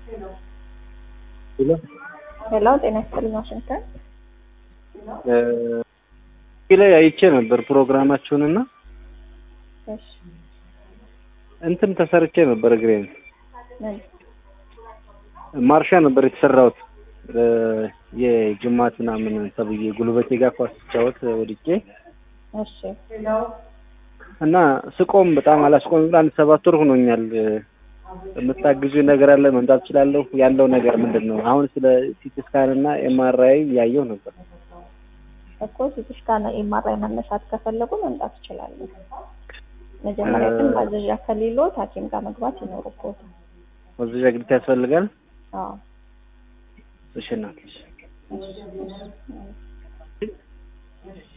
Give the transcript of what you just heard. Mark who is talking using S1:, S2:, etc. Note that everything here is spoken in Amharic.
S1: ሄሎ ጤና ይስጥልኝ ዋሽንግተን
S2: ላይ አይቼ ነበር ፕሮግራማችሁንና
S1: እሺ
S2: እንትን ተሰርቼ ነበር ግሬን
S1: ምን
S2: ማርሻ ነበር የተሰራው የጅማትና ምን ተብዬ ጉልበቴ ጋር ኳስ ተጫወት ወድቄ
S1: እሺ
S2: እና ስቆም በጣም አላስቆም አንድ 7 ወር ሆኖኛል የምታግዙ ነገር አለ መምጣት ይችላልው ያለው ነገር ምንድነው አሁን ስለ ሲቲ ስካን እና ኤምአርአይ ያየው ነበር
S1: እኮ ሲቲ ስካን እና ኤምአርአይ መነሳት ከፈለጉ መምጣት ይችላሉ መጀመሪያ ግን ማዘዣ ከሌለው ሐኪም ጋር መግባት ይኖርብዎታል
S2: ማዘዣ ግዴታ ያስፈልጋል
S1: አዎ
S2: እሺ እናትሽ